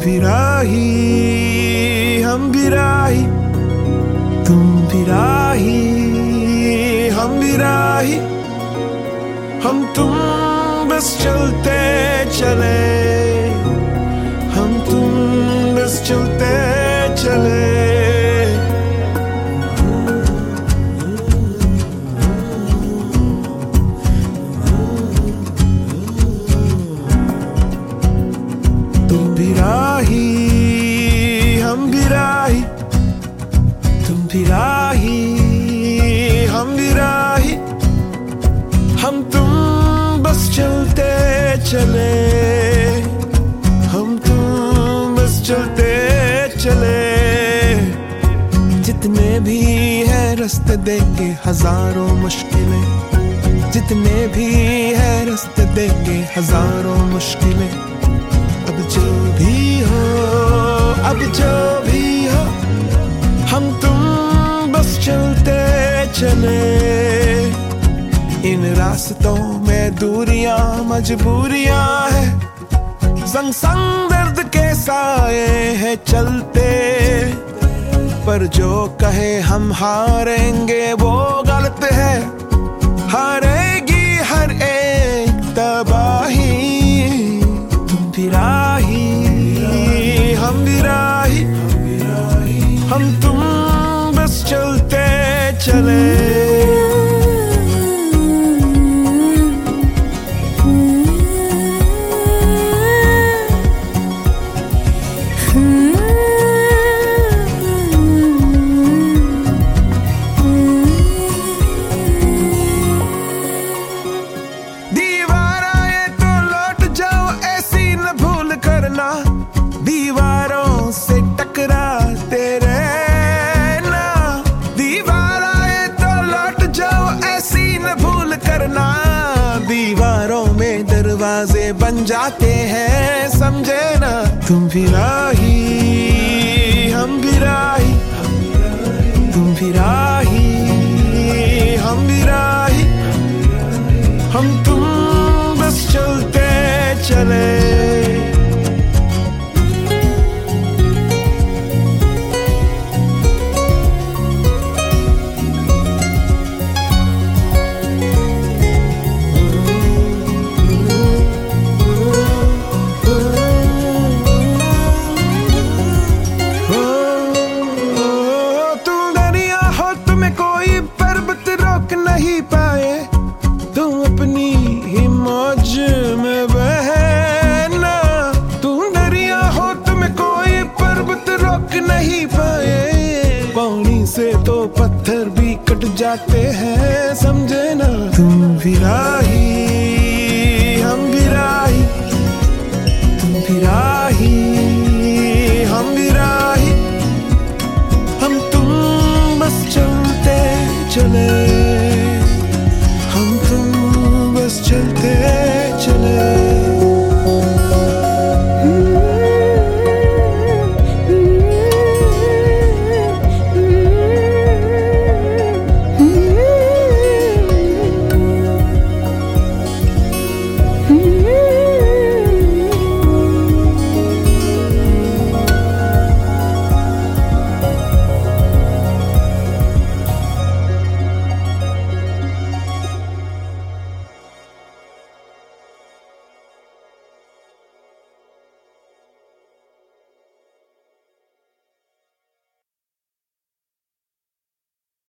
भी राही, हम भी राही, तुम भी राही, हम भी राही, हम तुम बस चलते चले, हम तुम बस चलते चले। तुम भी राही, हम भी राही, तुम भी राही, हम भी राही, हम तुम बस चलते चले, हम तुम बस चलते चले। जितने भी है रास्ते देंगे हजारों मुश्किलें, जितने भी है रास्ते देंगे हजारों मुश्किलें। अब जो भी हो, अब जो भी हो, हम तुम बस चलते चले। इन रास्तों में दूरियां मजबूरियां है, संग संग दर्द के साए हैं चलते। पर जो कहे हम हारेंगे वो गलत है, हारेगी हर एक तबाही। तुम भी राही, हम भी राही, हम तुम बस चलते चले। दीवारों से टकराते रहना, दीवार आए तो लौट जाओ ऐसी न भूल करना। दीवारों में दरवाजे बन जाते हैं समझे ना। तुम भी राही, हम भी राही, तुम भी राही, हम भी राही, हम तुम बस चलते चले। नहीं पाए तुम अपनी ही मौज में बहना। तुम दरिया हो तुम्हें कोई पर्वत रोक नहीं पाए, पानी से तो पत्थर भी कट जाते हैं समझे ना। तुम भी राही, हम भी राही, तुम भी राही,